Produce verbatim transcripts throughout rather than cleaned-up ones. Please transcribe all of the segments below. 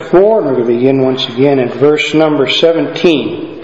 four, and we're going to begin once again at verse number seventeen.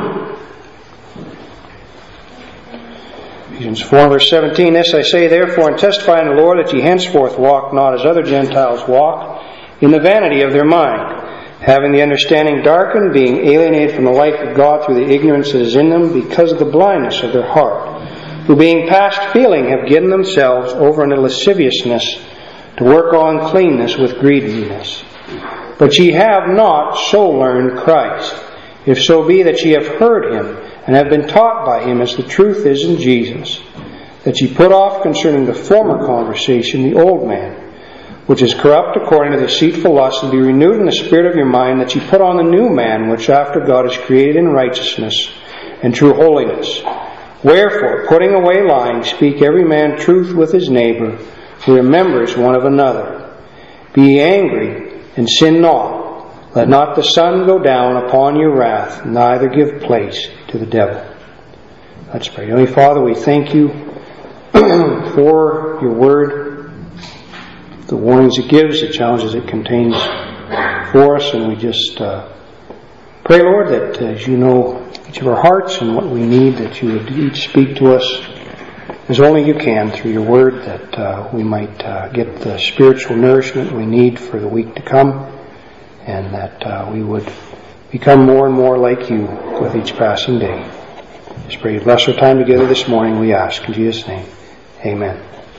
Ephesians four, verse seventeen. This I say therefore, and testify in the Lord, that ye henceforth walk not as other Gentiles walk, in the vanity of their mind, having the understanding darkened, being alienated from the life of God through the ignorance that is in them, because of the blindness of their heart, who being past feeling have given themselves over unto lasciviousness, to work all uncleanness with greediness. But ye have not so learned Christ, if so be that ye have heard him, and have been taught by him, as the truth is in Jesus, that ye put off concerning the former conversation the old man, which is corrupt according to the deceitful lust, and be renewed in the spirit of your mind, that ye put on the new man, which after God is created in righteousness and true holiness. Wherefore, putting away lying, speak every man truth with his neighbor, who remembers one of another. Be ye angry, and sin not. Let not the sun go down upon your wrath, neither give place to the devil. Let's pray. Heavenly Father, we thank you for your word, the warnings it gives, the challenges it contains for us, and we just uh, pray, Lord, that as you know each of our hearts and what we need, that you would each speak to us as only you can through your word, that uh, we might uh, get the spiritual nourishment we need for the week to come, and that uh, we would become more and more like you with each passing day. Just pray you bless our time together this morning, we ask in Jesus' name. Amen.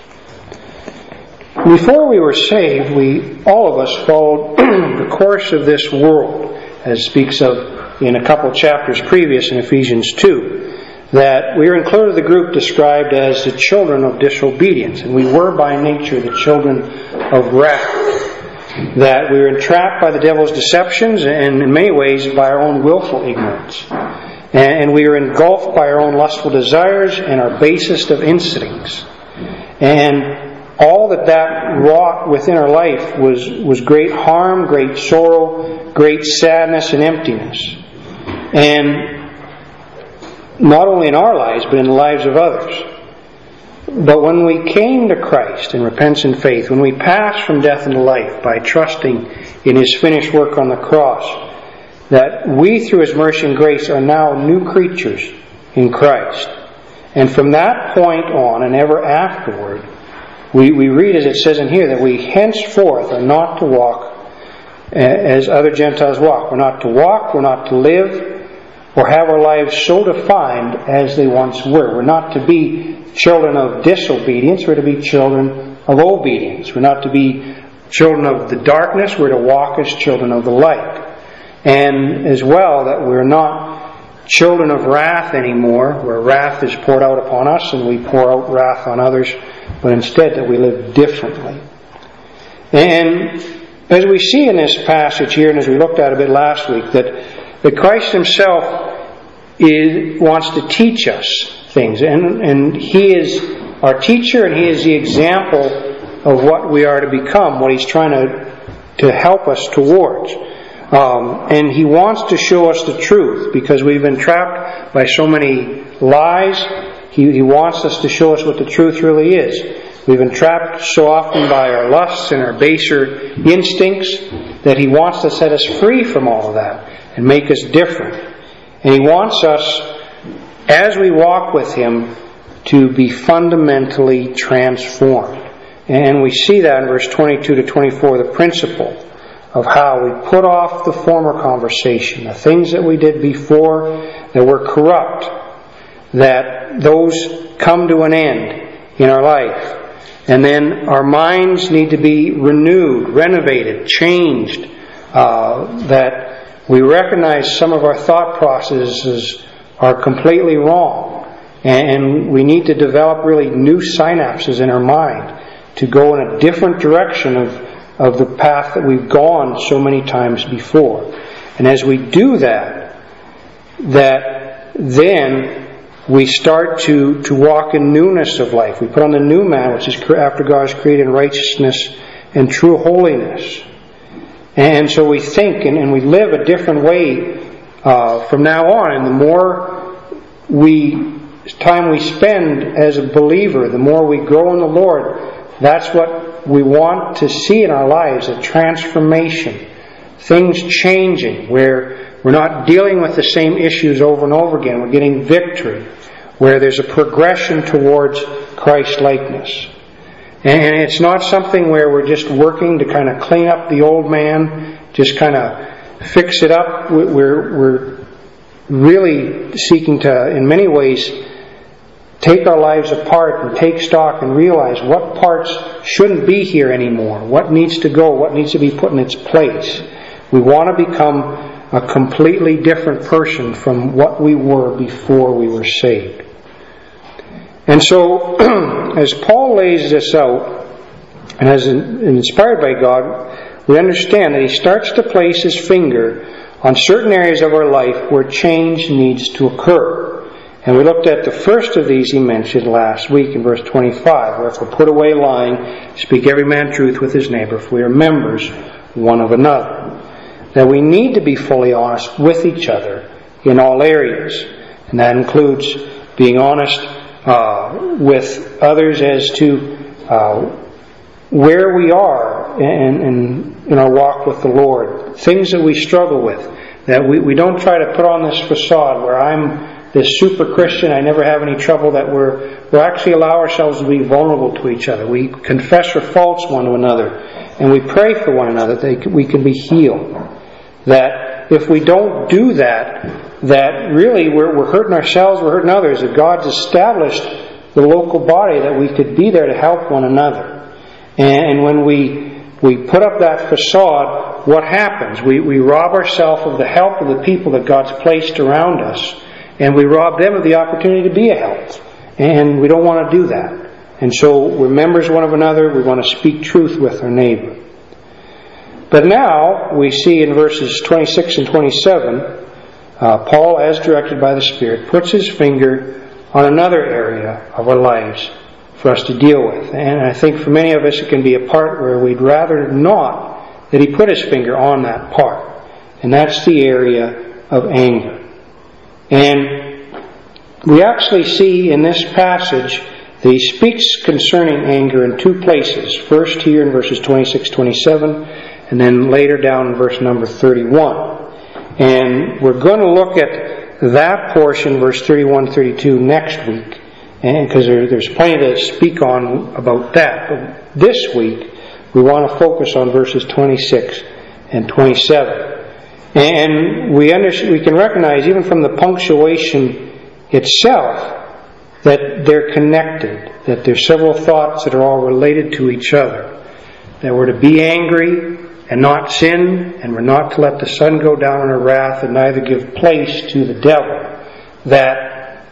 Before we were saved, we all of us followed the course of this world, as speaks of in a couple chapters previous in Ephesians two. That we are included in the group described as the children of disobedience, and we were by nature the children of wrath. That we were entrapped by the devil's deceptions, and in many ways by our own willful ignorance. And we were engulfed by our own lustful desires and our basest of instincts. And all that that wrought within our life was, was great harm, great sorrow, great sadness and emptiness. And not only in our lives, but in the lives of others. But when we came to Christ in repentance and faith, when we passed from death into life by trusting in His finished work on the cross, that we through His mercy and grace are now new creatures in Christ. And from that point on and ever afterward, we, we read as it says in here that we henceforth are not to walk as other Gentiles walk. We're not to walk, we're not to live, or have our lives so defined as they once were. We're not to be children of disobedience, we're to be children of obedience. We're not to be children of the darkness, we're to walk as children of the light. And as well, that we're not children of wrath anymore, where wrath is poured out upon us and we pour out wrath on others, but instead that we live differently. And as we see in this passage here, and as we looked at a bit last week, that That Christ Himself is, wants to teach us things. And, and He is our teacher, and He is the example of what we are to become, what He's trying to, to help us towards. Um, and He wants to show us the truth, because we've been trapped by so many lies. He, he wants us to show us what the truth really is. We've been trapped so often by our lusts and our baser instincts that He wants to set us free from all of that and make us different. And He wants us, as we walk with Him, to be fundamentally transformed. And we see that in verse twenty-two to twenty-four, the principle of how we put off the former conversation, the things that we did before that were corrupt, that those come to an end in our life. And then our minds need to be renewed, renovated, changed, uh, that we recognize some of our thought processes are completely wrong. And we need to develop really new synapses in our mind to go in a different direction of, of the path that we've gone so many times before. And as we do that, that then we start to, to walk in newness of life. We put on the new man, which is after God is created in righteousness and true holiness. And so we think and, and we live a different way uh, from now on. And the more we time we spend as a believer, the more we grow in the Lord, that's what we want to see in our lives, a transformation things changing, where we're not dealing with the same issues over and over again. We're getting victory, where there's a progression towards Christ-likeness. And it's not something where we're just working to kind of clean up the old man, just kind of fix it up. We're, we're really seeking to, in many ways, take our lives apart and take stock and realize what parts shouldn't be here anymore, what needs to go, what needs to be put in its place. We want to become a completely different person from what we were before we were saved. And so, as Paul lays this out, and as inspired by God, we understand that he starts to place his finger on certain areas of our life where change needs to occur. And we looked at the first of these he mentioned last week in verse twenty-five, wherefore put away lying, speak every man truth with his neighbor, for we are members one of another. That we need to be fully honest with each other in all areas. And that includes being honest uh, with others as to uh, where we are in, in, in our walk with the Lord. Things that we struggle with. That we, we don't try to put on this facade where I'm this super Christian, I never have any trouble, that we're, we actually allow ourselves to be vulnerable to each other. We confess our faults one to another. And we pray for one another that we can be healed. That if we don't do that, that really we're, we're hurting ourselves, we're hurting others. That God's established the local body that we could be there to help one another. And when we we put up that facade, what happens? We, we rob ourselves of the help of the people that God's placed around us. And we rob them of the opportunity to be a help. And we don't want to do that. And so we're members one of another. We want to speak truth with our neighbor. But now we see in verses twenty-six and twenty-seven, uh, Paul, as directed by the Spirit, puts his finger on another area of our lives for us to deal with. And I think for many of us it can be a part where we'd rather not that he put his finger on that part. And that's the area of anger. And we actually see in this passage that he speaks concerning anger in two places. First here in verses twenty-six to twenty-seven, and then later down in verse number thirty-one. And we're going to look at that portion, verse thirty-one to thirty-two, next week. And because there, there's plenty to speak on about that. But this week, we want to focus on verses twenty-six and twenty-seven. And we understand, we can recognize, even from the punctuation itself, that they're connected. That there's several thoughts that are all related to each other. That we're to be angry and not sin, and we're not to let the sun go down in our wrath and neither give place to the devil. That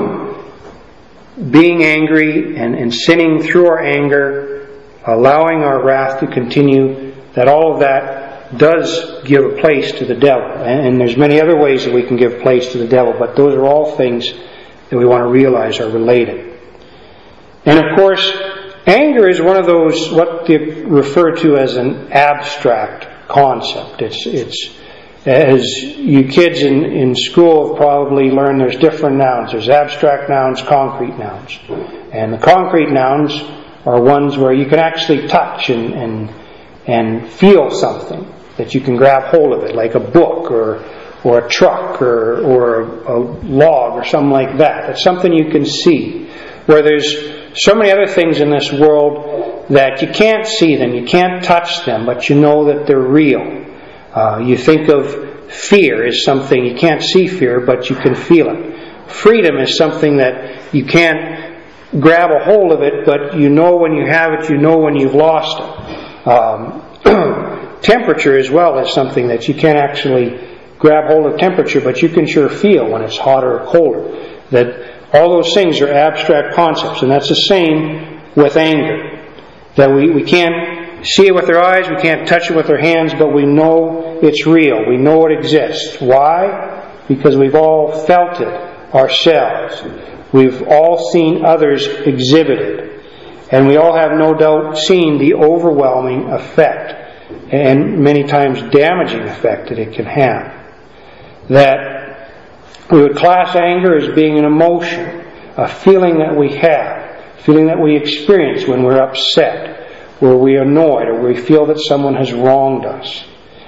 being angry and, and sinning through our anger, allowing our wrath to continue, that all of that does give a place to the devil. And, and there's many other ways that we can give place to the devil, but those are all things that we want to realize are related. And of course, anger is one of those, what they refer to as an abstract concept. It's, it's as you kids in, in school have probably learned, there's different nouns. There's abstract nouns, concrete nouns. And the concrete nouns are ones where you can actually touch and, and, and feel something, that you can grab hold of it, like a book or or a truck or, or a, a log or something like that. That's something you can see. Where there's so many other things in this world that you can't see them, you can't touch them, but you know that they're real. Uh, you think of fear as something, you can't see fear, but you can feel it. Freedom is something that you can't grab a hold of it, but you know when you have it, you know when you've lost it. Um, temperature as well is something that you can't actually grab hold of temperature, but you can sure feel when it's hotter or colder. That all those things are abstract concepts, and that's the same with anger. That we, we can't see it with our eyes, we can't touch it with our hands, but we know it's real. We know it exists. Why? Because we've all felt it ourselves. We've all seen others exhibit it. And we all have no doubt seen the overwhelming effect, and many times damaging effect that it can have. That we would class anger as being an emotion, a feeling that we have, a feeling that we experience when we're upset, where we're annoyed, or we feel that someone has wronged us.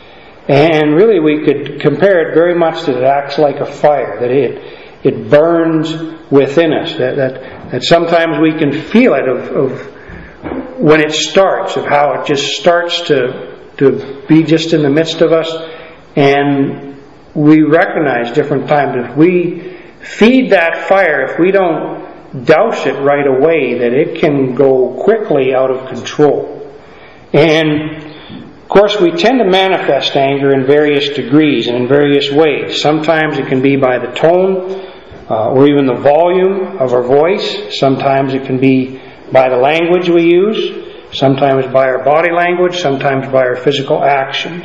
And really we could compare it very much that it acts like a fire, that it it burns within us, that that, that sometimes we can feel it of, of when it starts, of how it just starts to to be just in the midst of us. And we recognize different times if we feed that fire, if we don't douse it right away, that it can go quickly out of control. And of course, we tend to manifest anger in various degrees and in various ways. Sometimes it can be by the tone uh, or even the volume of our voice. Sometimes it can be by the language we use. Sometimes by our body language. Sometimes by our physical actions.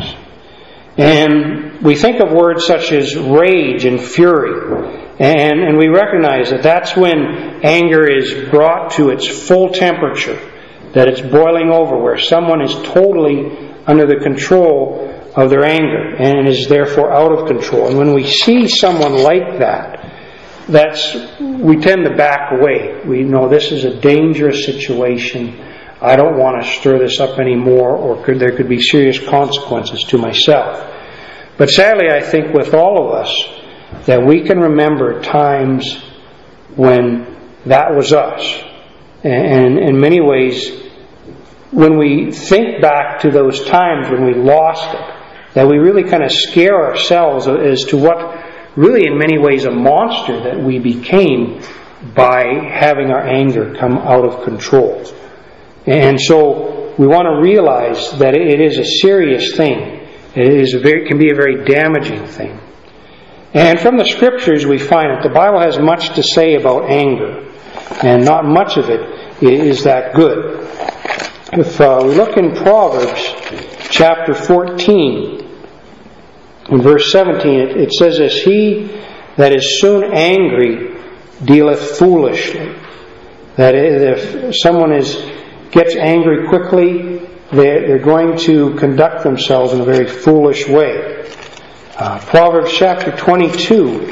And we think of words such as rage and fury. And, and we recognize that that's when anger is brought to its full temperature. That it's boiling over, where someone is totally under the control of their anger and is therefore out of control. And when we see someone like that, that's we tend to back away. We know this is a dangerous situation. I don't want to stir this up anymore, or could, there could be serious consequences to myself. But sadly, I think with all of us, that we can remember times when that was us. And in many ways, when we think back to those times when we lost it, that we really kind of scare ourselves as to what really in many ways a monster that we became by having our anger come out of control. And so we want to realize that it is a serious thing. It is a very, can be a very damaging thing. And from the Scriptures we find that the Bible has much to say about anger, and not much of it is that good. If uh, we look in Proverbs chapter fourteen, in verse seventeen, it, it says this, "He that is soon angry dealeth foolishly." That if someone is gets angry quickly, they're, they're going to conduct themselves in a very foolish way. Uh, Proverbs chapter twenty-two,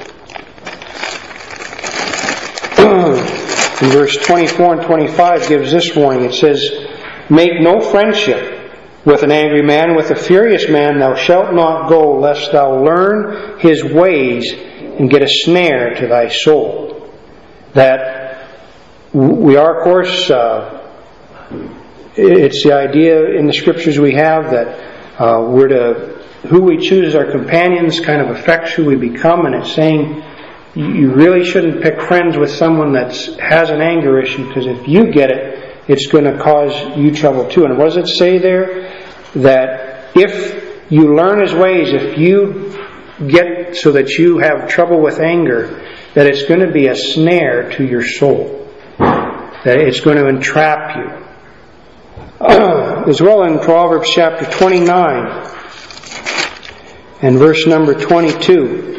in verse twenty-four and twenty-five gives this warning. It says, "Make no friendship with an angry man, with a furious man thou shalt not go, lest thou learn his ways and get a snare to thy soul." That we are, of course, uh, it's the idea in the Scriptures we have that uh, we're to, who we choose as our companions kind of affects who we become, and it's saying you really shouldn't pick friends with someone that has an anger issue, because if you get it, it's going to cause you trouble too. And what does it say there? That if you learn his ways, if you get so that you have trouble with anger, that it's going to be a snare to your soul. That it's going to entrap you. Uh, as well in Proverbs chapter twenty-nine and verse number twenty-two.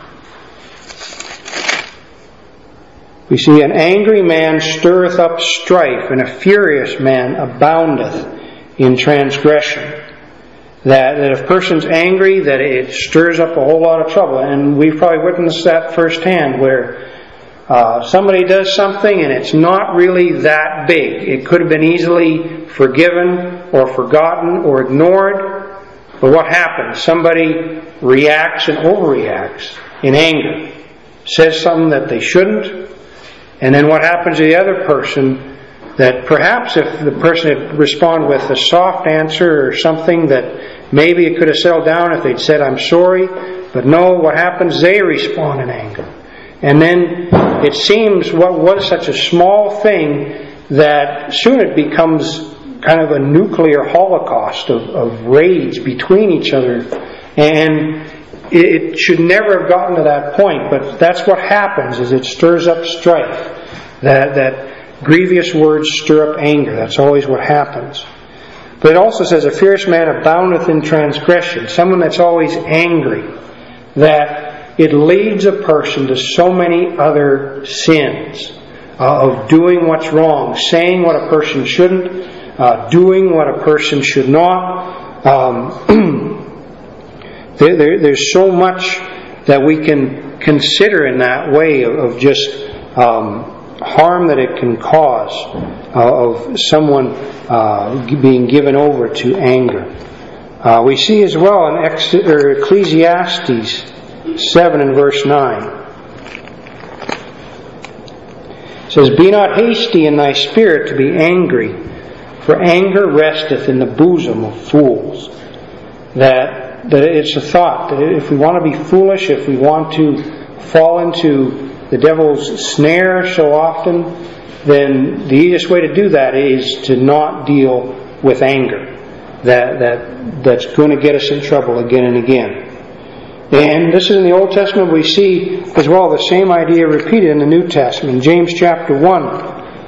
We see, "An angry man stirreth up strife, and a furious man aboundeth in transgression." That, that if a person's angry, that it stirs up a whole lot of trouble. And we've probably witnessed that firsthand, where uh, somebody does something and it's not really that big. It could have been easily forgiven or forgotten or ignored. But what happens? Somebody reacts and overreacts in anger. Says something that they shouldn't. And then what happens to the other person, that perhaps if the person had responded with a soft answer or something, that maybe it could have settled down if they'd said, "I'm sorry." But no, what happens? They respond in anger. And then it seems what was such a small thing that soon it becomes kind of a nuclear holocaust of, of rage between each other. And it should never have gotten to that point, but that's what happens, is it stirs up strife. That that grievous words stir up anger. That's always what happens. But it also says, "A fierce man aboundeth in transgression." Someone that's always angry. That it leads a person to so many other sins. Uh, of doing what's wrong, saying what a person shouldn't, uh, doing what a person should not. Um, There, there, there's so much that we can consider in that way of, of just um, harm that it can cause uh, of someone uh, being given over to anger. Uh, we see as well in Ex- or Ecclesiastes seven and verse nine. It says, "Be not hasty in thy spirit to be angry, for anger resteth in the bosom of fools." That, that it's a thought that if we want to be foolish, if we want to fall into the devil's snare so often, then the easiest way to do that is to not deal with anger. That, that, that's going to get us in trouble again and again. And this is in the Old Testament. We see as well the same idea repeated in the New Testament. In James chapter one,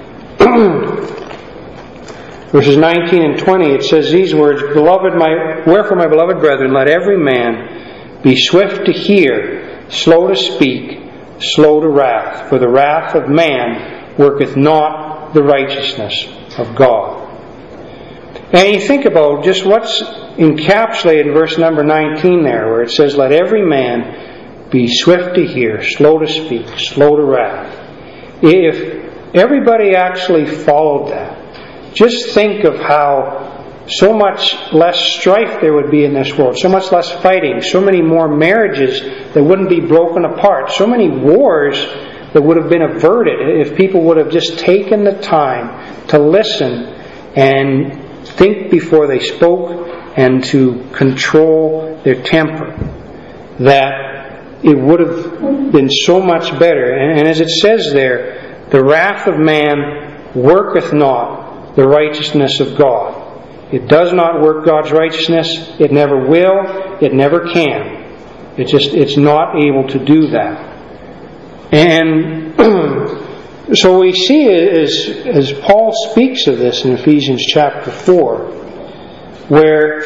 verses nineteen and twenty, it says these words, "Beloved, my wherefore, my beloved brethren, let every man be swift to hear, slow to speak, slow to wrath. For the wrath of man worketh not the righteousness of God." And you think about just what's encapsulated in verse number nineteen there, where it says, "Let every man be swift to hear, slow to speak, slow to wrath." If everybody actually followed that, just think of how so much less strife there would be in this world, so much less fighting, so many more marriages that wouldn't be broken apart, so many wars that would have been averted if people would have just taken the time to listen and think before they spoke and to control their temper. That it would have been so much better. And as it says there, "The wrath of man worketh not the righteousness of God." It does not work God's righteousness. It never will. It never can. It just, it's not able to do that. And so we see as, as Paul speaks of this in Ephesians chapter four, where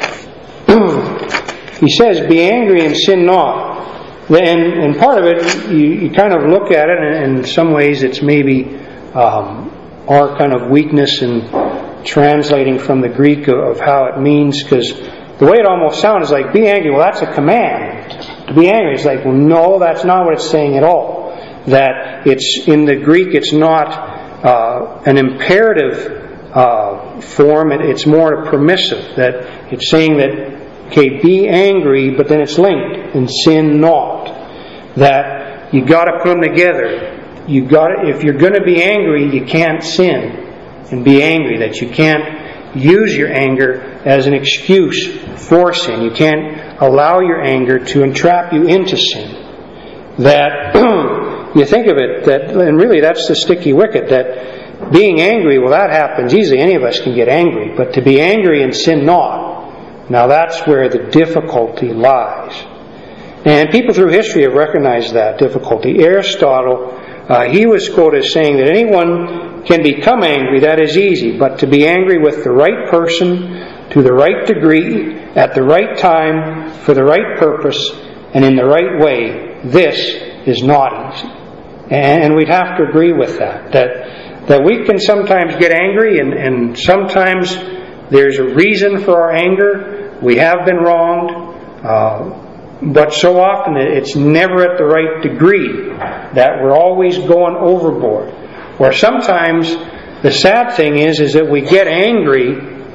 he says, "Be angry and sin not." And, and part of it, you, you kind of look at it, and in some ways it's maybe um, our kind of weakness in translating from the Greek of, of how it means, because the way it almost sounds is like, be angry. Well, that's a command. To be angry. It's like, well, no, that's not what it's saying at all. That it's, in the Greek, it's not uh, an imperative uh, form. It, it's more a permissive. That it's saying that, okay, be angry, but then it's linked, and sin not. That you got to put them together. You got, if you're going to be angry, you can't sin and be angry. That you can't use your anger as an excuse for sin. You can't allow your anger to entrap you into sin. That you think of it, that, and really that's the sticky wicket, that being angry, well, that happens easily. Any of us can get angry. But to be angry and sin not, now that's where the difficulty lies. And people through history have recognized that difficulty. Aristotle, uh, he was quoted as saying that anyone can become angry, that is easy, but to be angry with the right person, to the right degree, at the right time, for the right purpose, and in the right way, this is not easy. And we'd have to agree with that. That, that we can sometimes get angry, and, and sometimes there's a reason for our anger. We have been wronged. Uh, but so often it's never at the right degree. That we're always going overboard. Or sometimes the sad thing is, is that we get angry,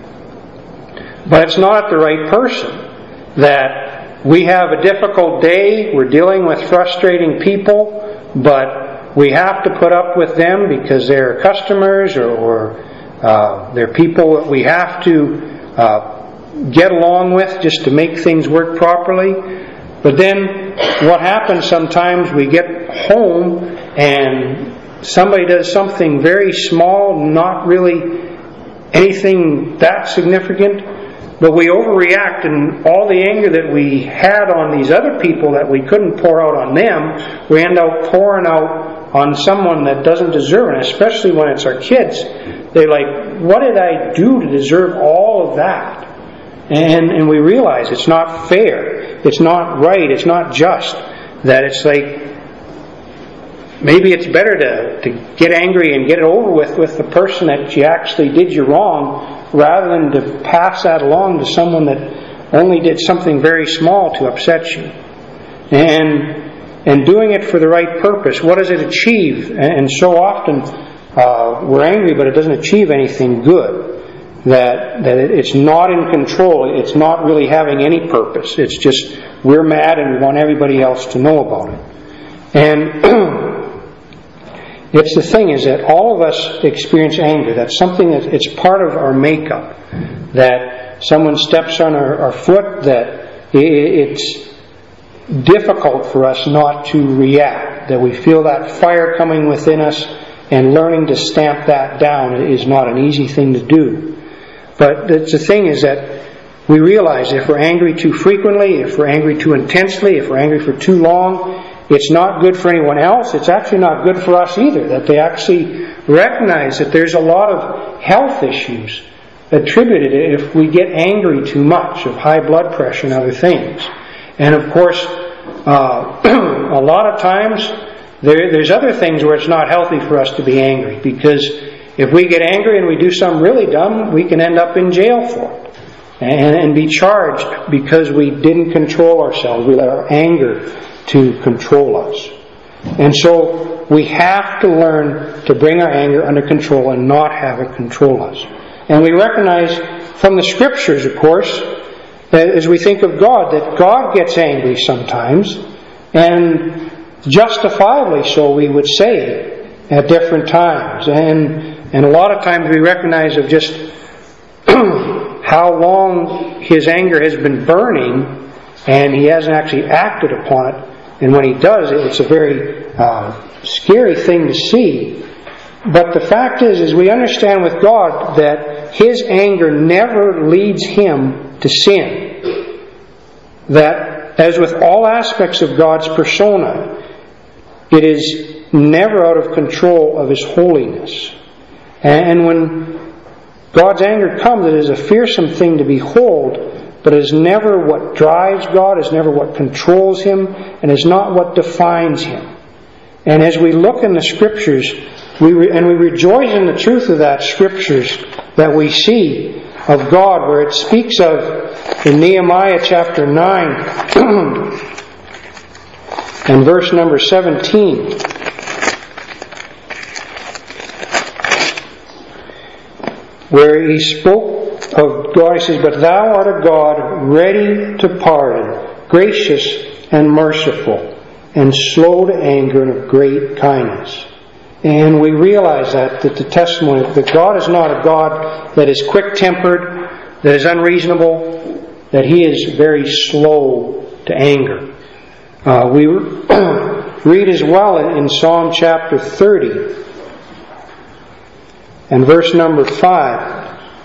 but it's not at the right person. That we have a difficult day, we're dealing with frustrating people, but we have to put up with them because they're customers or, or uh, they're people that we have to uh, get along with just to make things work properly. But then what happens sometimes, we get home and somebody does something very small, not really anything that significant, but we overreact, and all the anger that we had on these other people that we couldn't pour out on them, we end up pouring out on someone that doesn't deserve it, especially when it's our kids. They're like, what did I do to deserve all of that? And, and we realize it's not fair, it's not right, it's not just. That it's like, maybe it's better to, to get angry and get it over with with the person that you actually did you wrong, rather than to pass that along to someone that only did something very small to upset you. And and doing it for the right purpose. What does it achieve? And so often uh, we're angry, but it doesn't achieve anything good. that that it's not in control. It's not really having any purpose. It's just we're mad and we want everybody else to know about it. And it's the thing is that all of us experience anger. That's something that it's part of our makeup. That someone steps on our, our foot, that it's difficult for us not to react. That we feel that fire coming within us, and learning to stamp that down is not an easy thing to do. But the thing is that we realize if we're angry too frequently, if we're angry too intensely, if we're angry for too long, it's not good for anyone else. It's actually not good for us either. That they actually recognize that there's a lot of health issues attributed if we get angry too much, of high blood pressure and other things. And of course, uh, a lot of times there, there's other things where it's not healthy for us to be angry, because if we get angry and we do something really dumb, we can end up in jail for it and, and be charged because we didn't control ourselves. We let our anger to control us. And so we have to learn to bring our anger under control and not have it control us. And we recognize from the Scriptures, of course, that as we think of God, that God gets angry sometimes, and justifiably so, we would say, at different times. And and a lot of times we recognize of just how long His anger has been burning, and He hasn't actually acted upon it. And when He does, it's a very uh, scary thing to see. But the fact is, is we understand with God that His anger never leads Him to sin. That, as with all aspects of God's persona, it is never out of control of His holiness. And when God's anger comes, it is a fearsome thing to behold, but is never what drives God, is never what controls Him, and is not what defines Him. And as we look in the Scriptures, we re- and we rejoice in the truth of that Scriptures that we see of God, where it speaks of in Nehemiah chapter nine and verse number seventeen. Where he spoke of God, he says, "But thou art a God ready to pardon, gracious and merciful, and slow to anger, and of great kindness." And we realize that, that the testimony, that God is not a God that is quick-tempered, that is unreasonable, that He is very slow to anger. Uh, we read as well in Psalm chapter thirty, and verse number five.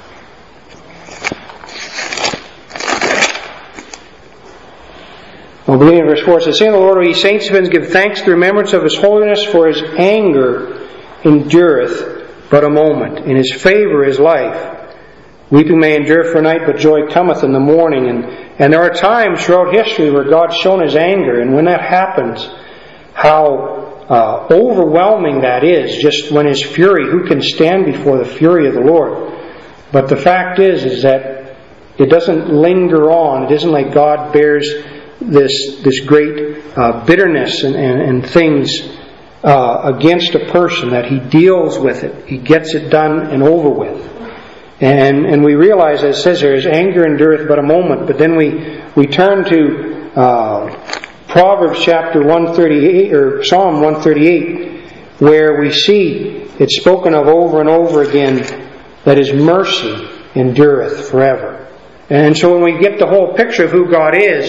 Well, beginning in verse four, it says, "Sing the Lord, O ye saints of His, give thanks to the remembrance of His holiness, for His anger endureth but a moment. In His favor is life. Weeping may endure for a night, but joy cometh in the morning." And, and there are times throughout history where God's shown His anger, and when that happens, how Uh, overwhelming that is, just when His fury, who can stand before the fury of the Lord? But the fact is, is that it doesn't linger on. It isn't like God bears this this great uh, bitterness and, and, and things uh, against a person, that He deals with it. He gets it done and over with. And and we realize, as it says here, His anger endureth but a moment. But then we, we turn to Uh, Proverbs chapter one thirty-eight, or Psalm one thirty-eight, where we see it's spoken of over and over again that His mercy endureth forever. And so when we get the whole picture of who God is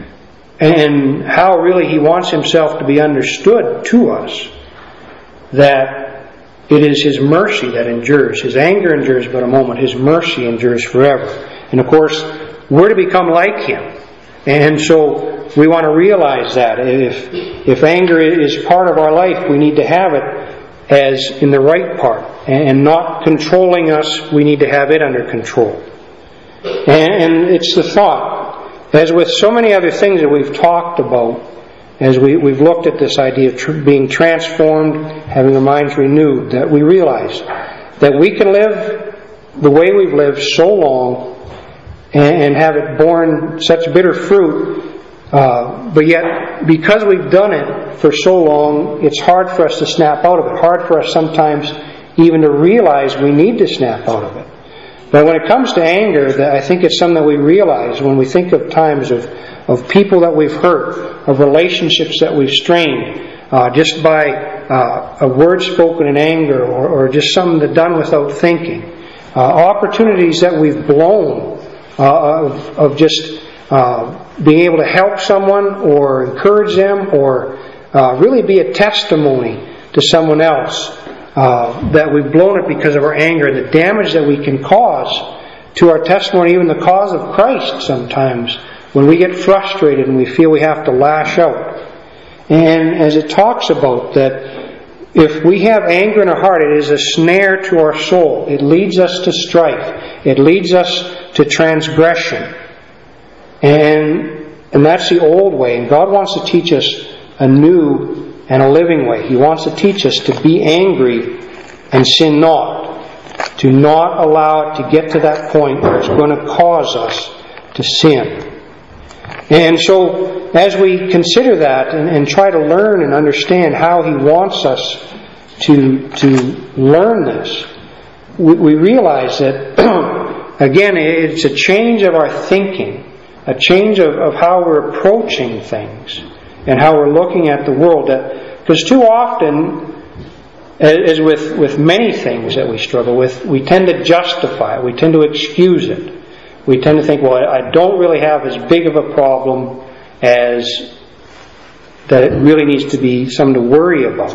and how really He wants Himself to be understood to us, that it is His mercy that endures. His anger endures but a moment. His mercy endures forever. And of course, we're to become like Him. And so we want to realize that if if anger is part of our life, we need to have it as in the right part, and not controlling us. We need to have it under control. And it's the thought, as with so many other things that we've talked about, as we, we've looked at this idea of tr- being transformed, having our minds renewed, that we realize that we can live the way we've lived so long and have it borne such bitter fruit. Uh, but yet, because we've done it for so long, it's hard for us to snap out of it. Hard for us sometimes even to realize we need to snap out of it. But when it comes to anger, that I think it's something that we realize when we think of times of, of people that we've hurt, of relationships that we've strained, uh, just by uh, a word spoken in anger, or, or just something that's done without thinking. Uh, opportunities that we've blown uh, of, of just uh, being able to help someone or encourage them, or uh, really be a testimony to someone else. Uh, that we've blown it because of our anger, and the damage that we can cause to our testimony, even the cause of Christ sometimes, when we get frustrated and we feel we have to lash out. And as it talks about that, if we have anger in our heart, it is a snare to our soul. It leads us to strife. It leads us to transgression. And, and that's the old way. And God wants to teach us a new and a living way. He wants to teach us to be angry and sin not. To not allow it to get to that point where it's going to cause us to sin. And so, as we consider that and, and try to learn and understand how He wants us to, to learn this, we, we realize that, again, it's a change of our thinking, a change of, of how we're approaching things, and how we're looking at the world. Because too often, as with, with many things that we struggle with, we tend to justify it. We tend to excuse it. We tend to think, well, I don't really have as big of a problem as that it really needs to be something to worry about.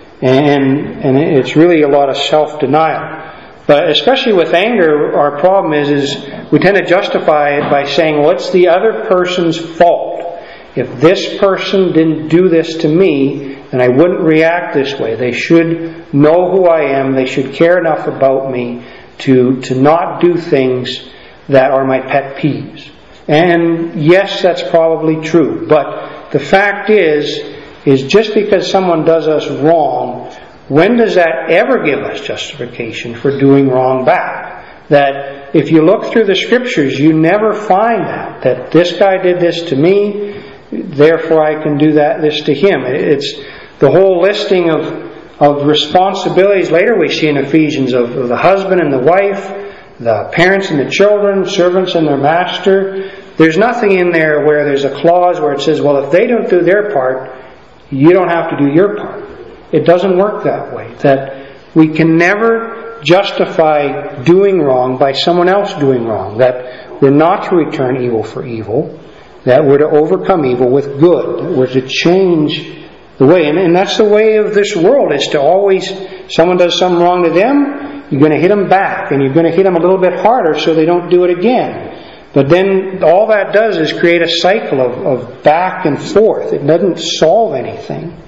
And, and it's really a lot of self-denial. But especially with anger, our problem is, is we tend to justify it by saying, well, it's the other person's fault. If this person didn't do this to me, then I wouldn't react this way. They should know who I am. They should care enough about me to, to not do things that are my pet peeves. And yes, that's probably true. But the fact is, is just because someone does us wrong, when does that ever give us justification for doing wrong back? That if you look through the Scriptures, you never find that. That this guy did this to me, therefore I can do that this to him. It's the whole listing of, of responsibilities. Later we see in Ephesians of, of the husband and the wife, the parents and the children, servants and their master. There's nothing in there where there's a clause where it says, well, if they don't do their part, you don't have to do your part. It doesn't work that way. That we can never justify doing wrong by someone else doing wrong. That we're not to return evil for evil. That we're to overcome evil with good. That we're to change the way. And, and that's the way of this world, is to always, someone does something wrong to them, you're going to hit them back. And you're going to hit them a little bit harder so they don't do it again. But then all that does is create a cycle of, of back and forth. It doesn't solve anything.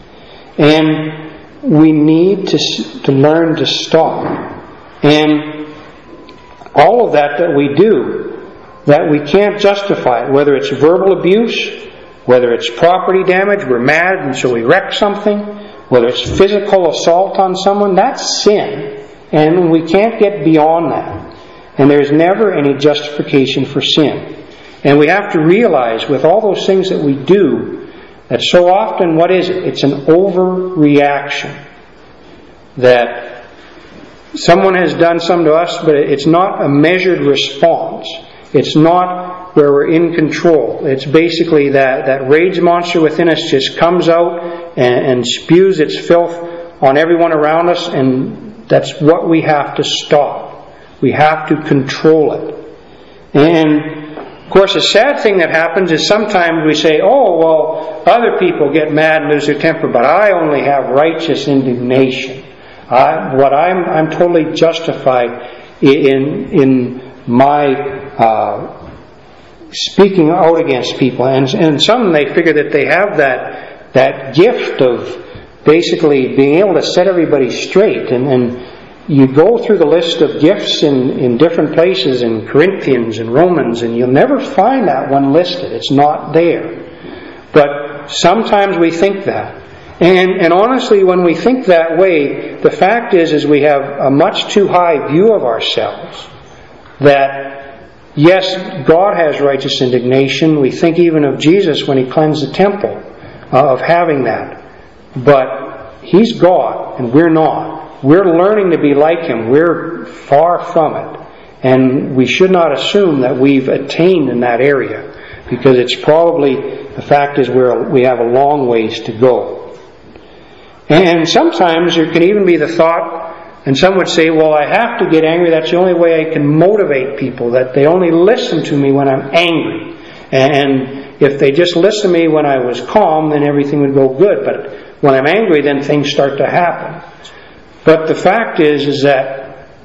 And we need to, to learn to stop. And all of that that we do, that we can't justify it, whether it's verbal abuse, whether it's property damage, we're mad and so we wreck something, whether it's physical assault on someone, that's sin. And we can't get beyond that. And there's never any justification for sin. And we have to realize with all those things that we do, that so often, what is it? It's an overreaction. That someone has done something to us, but it's not a measured response. It's not where we're in control. It's basically that, that rage monster within us just comes out and, and spews its filth on everyone around us, and that's what we have to stop. We have to control it. And, of course, the sad thing that happens is sometimes we say, oh, well, other people get mad and lose their temper, but I only have righteous indignation. I, what I'm, I'm totally justified in, in my uh, speaking out against people. And, and some, they figure that they have that, that gift of basically being able to set everybody straight. And, and you go through the list of gifts in, in different places, in Corinthians and Romans, and you'll never find that one listed. It's not there. But sometimes we think that. And, and honestly, when we think that way, the fact is, is we have a much too high view of ourselves. That, yes, God has righteous indignation. We think even of Jesus when He cleansed the temple, uh, of having that. But He's God, and we're not. We're learning to be like Him. We're far from it. And we should not assume that we've attained in that area, because it's probably, the fact is we're, we have a long ways to go. And sometimes there can even be the thought, and some would say, well, I have to get angry. That's the only way I can motivate people, that they only listen to me when I'm angry. And if they just listen to me when I was calm, then everything would go good. But when I'm angry, then things start to happen. But the fact is, is that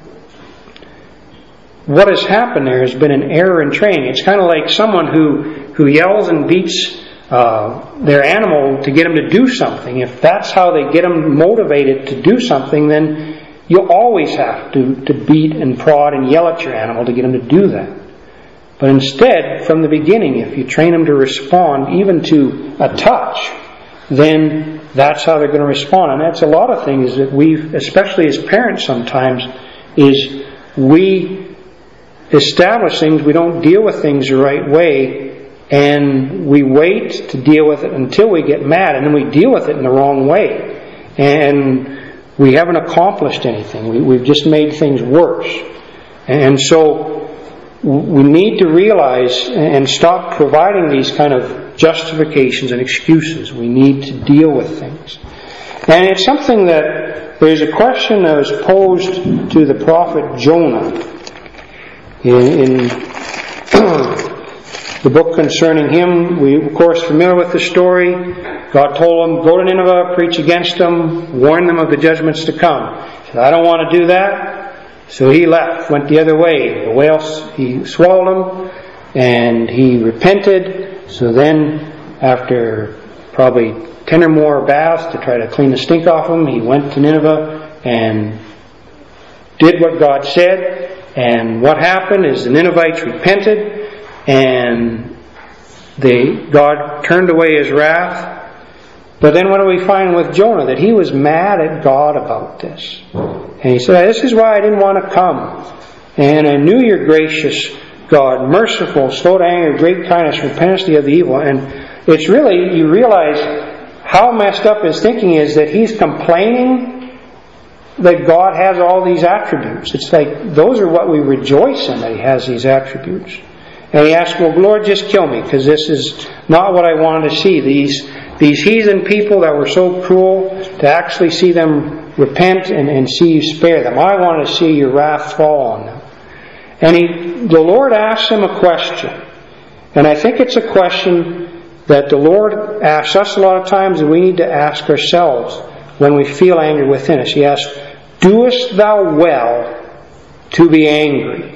what has happened there has been an error in training. It's kind of like someone who, who yells and beats uh, their animal to get them to do something. If that's how they get them motivated to do something, then you always have to, to beat and prod and yell at your animal to get them to do that. But instead, from the beginning, if you train them to respond even to a touch, then that's how they're going to respond. And that's a lot of things that we've, especially as parents sometimes, is we establish things, we don't deal with things the right way, and we wait to deal with it until we get mad, and then we deal with it in the wrong way. And we haven't accomplished anything. We, we've just made things worse. And so we need to realize and stop providing these kind of justifications and excuses. We need to deal with things. And it's something that there's a question that was posed to the prophet Jonah in, in the book concerning him. We, of course, familiar with the story. God told him, go to Nineveh, preach against them, warn them of the judgments to come. He said, I don't want to do that. So he left, went the other way. The whale, he swallowed him, and he repented. So then, after probably ten or more baths to try to clean the stink off him, he went to Nineveh and did what God said. And what happened is the Ninevites repented, and they, God turned away His wrath. But then what do we find with Jonah? That he was mad at God about this. And he said, this is why I didn't want to come. And I knew you're gracious, God, merciful, slow to anger, great kindness, repentance of the evil. And it's really, you realize how messed up his thinking is, that he's complaining that God has all these attributes. It's like, those are what we rejoice in, that He has these attributes. And he asked, well, Lord, just kill me, because this is not what I wanted to see. These These heathen people that were so cruel, to actually see them repent and, and see you spare them. I want to see your wrath fall on them. And he, the Lord asks him a question. And I think it's a question that the Lord asks us a lot of times, and we need to ask ourselves when we feel anger within us. He asks, doest thou well to be angry?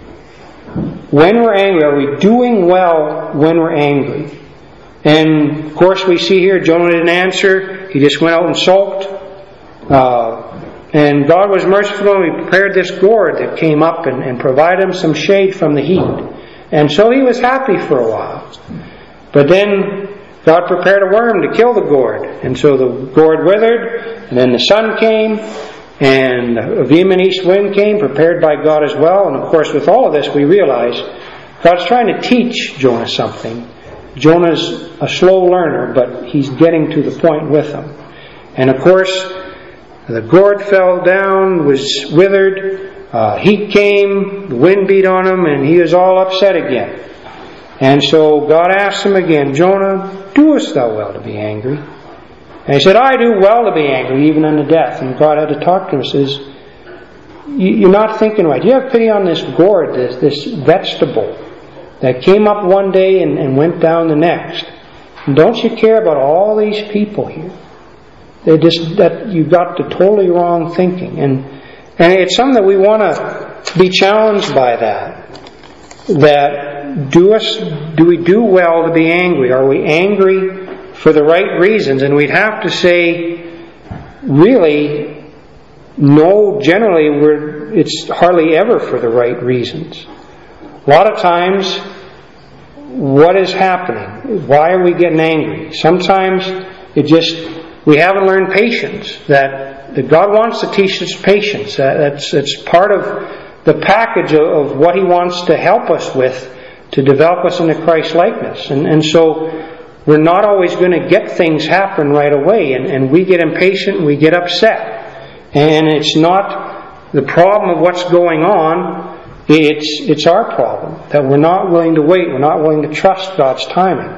When we're angry, are we doing well when we're angry? And of course we see here Jonah didn't answer. He just went out and sulked. Uh, and God was merciful, and He prepared this gourd that came up and, and provided him some shade from the heat. And so he was happy for a while. But then God prepared a worm to kill the gourd. And so the gourd withered, and then the sun came, and a vehement east wind came, prepared by God as well. And of course with all of this we realize God's trying to teach Jonah something. Jonah's a slow learner, but he's getting to the point with him. And of course, the gourd fell down, was withered, uh, heat came, the wind beat on him, and he was all upset again. And so God asked him again, Jonah, doest thou well to be angry? And he said, I do well to be angry, even unto death. And God had to talk to him and says, you're not thinking right. You have pity on this gourd, this, this vegetable that came up one day and, and went down the next. And don't you care about all these people here? They just, that you got the totally wrong thinking. And and it's something that we want to be challenged by that. That do us do we do well to be angry? Are we angry for the right reasons? And we'd have to say, really, no, generally we're it's hardly ever for the right reasons. A lot of times, what is happening? Why are we getting angry? Sometimes it just, we haven't learned patience. That, that God wants to teach us patience. That, that's, that's part of the package of, of what He wants to help us with to develop us into Christ likeness. And, and so we're not always going to get things happen right away. And, and we get impatient and we get upset. And it's not the problem of what's going on. It's, it's our problem that we're not willing to wait. We're not willing to trust God's timing.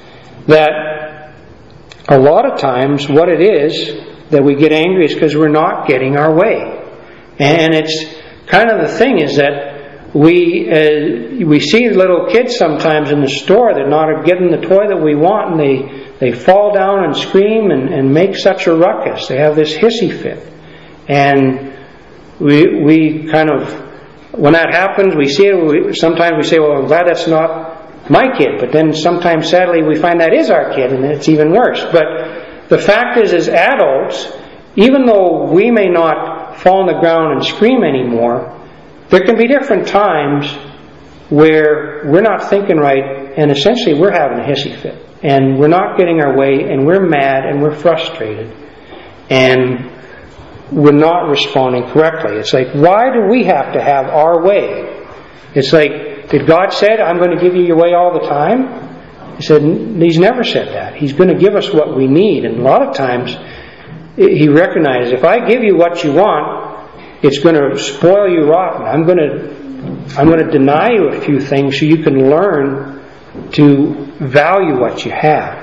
That a lot of times what it is that we get angry is because we're not getting our way. And it's kind of the thing is that we uh, we see little kids sometimes in the store that are not getting the toy that we want, and they, they fall down and scream and, and make such a ruckus. They have this hissy fit. And we we kind of, when that happens, we see it, we, sometimes we say, well, I'm glad that's not my kid. But then sometimes, sadly, we find that is our kid, and it's even worse. But the fact is, as adults, even though we may not fall on the ground and scream anymore, there can be different times where we're not thinking right, and essentially we're having a hissy fit. And we're not getting our way, and we're mad, and we're frustrated. And we're not responding correctly. It's like, why do we have to have our way? It's like, did God say, I'm going to give you your way all the time? He said, He's never said that. He's going to give us what we need. And a lot of times, He recognizes, if I give you what you want, it's going to spoil you rotten. I'm going to, I'm going to deny you a few things so you can learn to value what you have.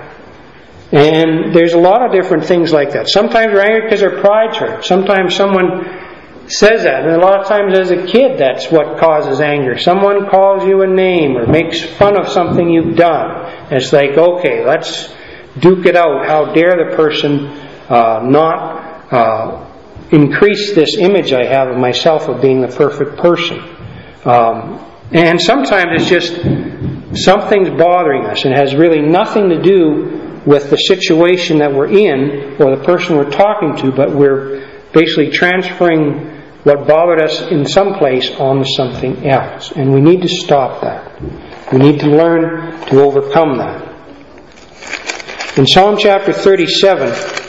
And there's a lot of different things like that. Sometimes we're angry because our pride's hurt. Sometimes someone says that. And a lot of times as a kid, that's what causes anger. Someone calls you a name or makes fun of something you've done. And it's like, okay, let's duke it out. How dare the person uh, not uh, increase this image I have of myself of being the perfect person. Um, and sometimes it's just something's bothering us and has really nothing to do with the situation that we're in or the person we're talking to, but we're basically transferring what bothered us in some place onto something else. And we need to stop that. We need to learn to overcome that. In Psalm chapter thirty-seven,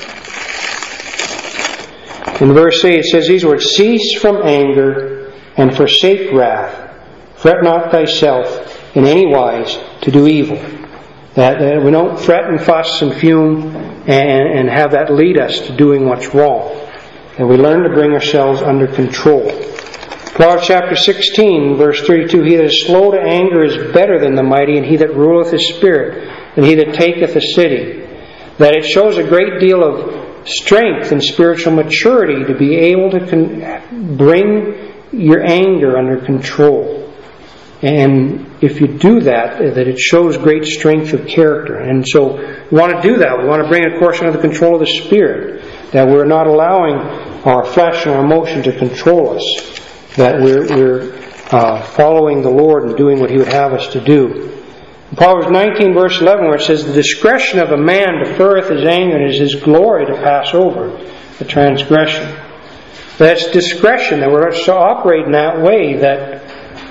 in verse eight, it says these words, "Cease from anger and forsake wrath. Fret not thyself in any wise to do evil." That, that we don't fret and fuss and fume and, and have that lead us to doing what's wrong. That we learn to bring ourselves under control. Proverbs chapter sixteen, verse thirty-two, "He that is slow to anger is better than the mighty, and he that ruleth his spirit than he that taketh a city." That it shows a great deal of strength and spiritual maturity to be able to con- bring your anger under control. And if you do that, that it shows great strength of character. And so we want to do that. We want to bring it, of course, under the control of the Spirit. That we're not allowing our flesh and our emotion to control us. That we're, we're uh, following the Lord and doing what He would have us to do. In Proverbs nineteen, verse eleven, where it says, "The discretion of a man deferreth his anger, and it is his glory to pass over the transgression." That's discretion, that we're to operate in that way, that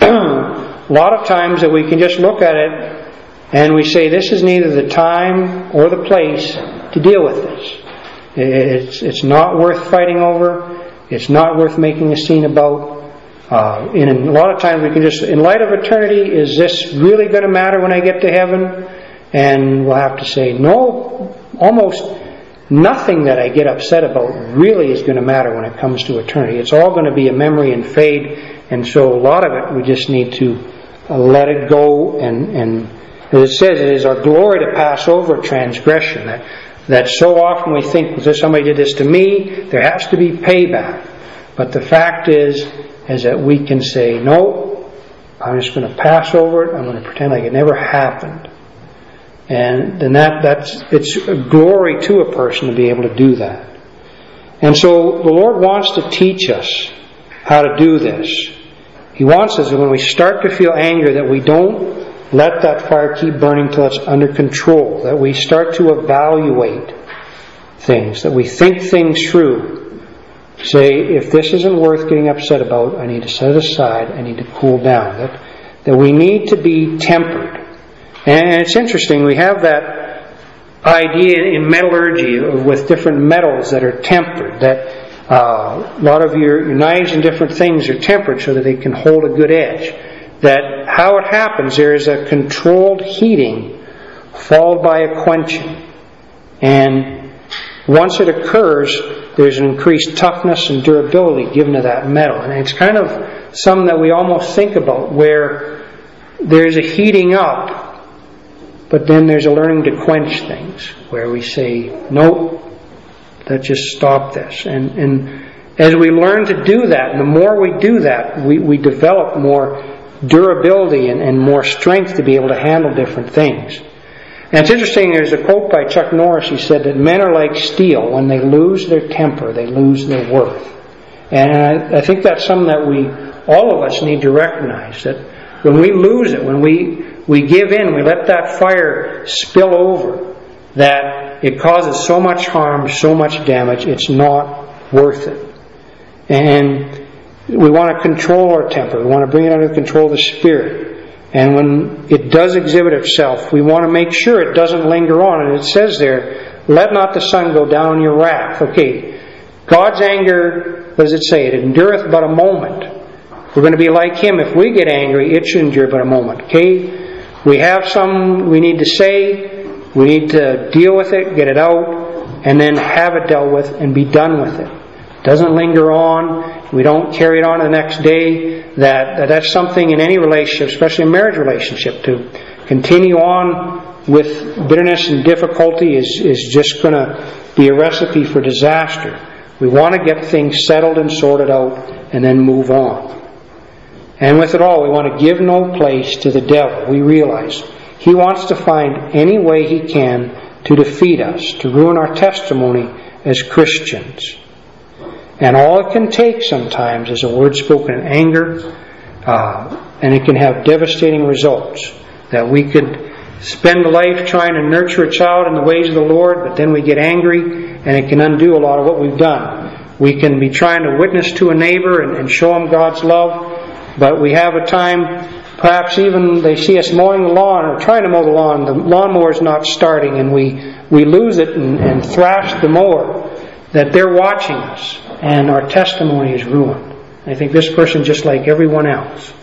a lot of times that we can just look at it and we say, this is neither the time or the place to deal with this. It's, it's not worth fighting over. It's not worth making a scene about. Uh, and a lot of times we can just, in light of eternity, is this really going to matter when I get to heaven? And we'll have to say, no, almost nothing that I get upset about really is going to matter when it comes to eternity. It's all going to be a memory and fade. And so a lot of it we just need to uh, let it go. And, and as it says, it is our glory to pass over transgression. That, that so often we think, well, somebody did this to me, there has to be payback. But the fact is, is that we can say, no, I'm just going to pass over it. I'm going to pretend like it never happened. And then that, that's, it's a glory to a person to be able to do that. And so the Lord wants to teach us how to do this. He wants us that when we start to feel anger, that we don't let that fire keep burning till it's under control. That we start to evaluate things. That we think things through. Say, if this isn't worth getting upset about, I need to set it aside. I need to cool down. That, that we need to be tempered. And it's interesting, we have that idea in metallurgy with different metals that are tempered. That uh, a lot of your, your knives and different things are tempered so that they can hold a good edge. That how it happens, there is a controlled heating followed by a quenching. And once it occurs, there's an increased toughness and durability given to that metal. And it's kind of something that we almost think about, where there's a heating up, but then there's a learning to quench things, where we say, nope, let's just stop this. And, and as we learn to do that, and the more we do that, we, we develop more durability and, and more strength to be able to handle different things. And it's interesting, there's a quote by Chuck Norris. He said that men are like steel. When they lose their temper, they lose their worth. And I, I think that's something that we, all of us, need to recognize, that when we lose it, when we, we give in, we let that fire spill over, that it causes so much harm, so much damage, it's not worth it. And we want to control our temper. We want to bring it under control of the Spirit. And when it does exhibit itself, we want to make sure it doesn't linger on. And it says there, let not the sun go down on your wrath. Okay, God's anger, what does it say? It endureth but a moment. We're going to be like Him. If we get angry, it should endure but a moment. Okay, we have some we need to say. We need to deal with it, get it out, and then have it dealt with and be done with it. It doesn't linger on. We don't carry it on the next day. That, that that's something in any relationship, especially a marriage relationship, to continue on with bitterness and difficulty is, is just going to be a recipe for disaster. We want to get things settled and sorted out and then move on. And with it all, we want to give no place to the devil. We realize he wants to find any way he can to defeat us, to ruin our testimony as Christians. And all it can take sometimes is a word spoken in anger, uh, and it can have devastating results. That we could spend life trying to nurture a child in the ways of the Lord, but then we get angry, and it can undo a lot of what we've done. We can be trying to witness to a neighbor and, and show them God's love, but we have a time, perhaps even they see us mowing the lawn or trying to mow the lawn, the lawnmower is not starting, and we, we lose it and, and thrash the mower, that they're watching us. And our testimony is ruined. I think this person just like everyone else.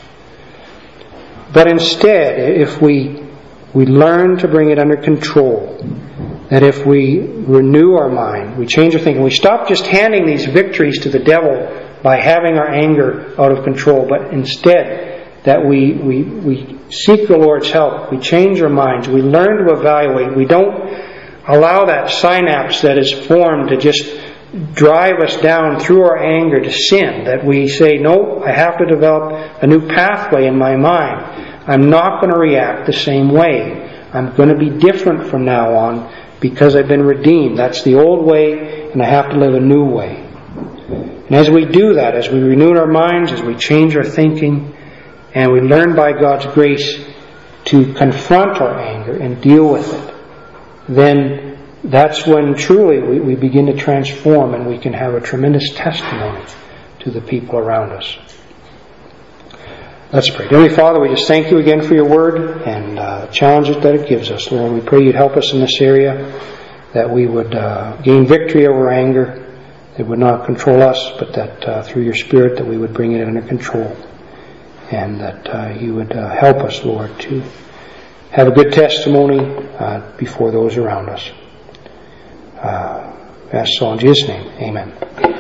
But instead, if we we learn to bring it under control, that if we renew our mind, we change our thinking, we stop just handing these victories to the devil by having our anger out of control, but instead that we, we, we seek the Lord's help, we change our minds, we learn to evaluate, we don't allow that synapse that is formed to just drive us down through our anger to sin, that we say, no, I have to develop a new pathway in my mind. I'm not going to react the same way. I'm going to be different from now on because I've been redeemed. That's the old way, and I have to live a new way. And as we do that, as we renew our minds, as we change our thinking, and we learn by God's grace to confront our anger and deal with it, then that's when truly we, we begin to transform, and we can have a tremendous testimony to the people around us. Let's pray. Heavenly Father, we just thank you again for your word and uh, challenges that it gives us. Lord, we pray you'd help us in this area, that we would uh, gain victory over anger. It would not control us, but that uh, through your Spirit that we would bring it under control. And that uh, you would uh, help us, Lord, to have a good testimony uh, before those around us. Uh, ask so in Jesus' name. Amen.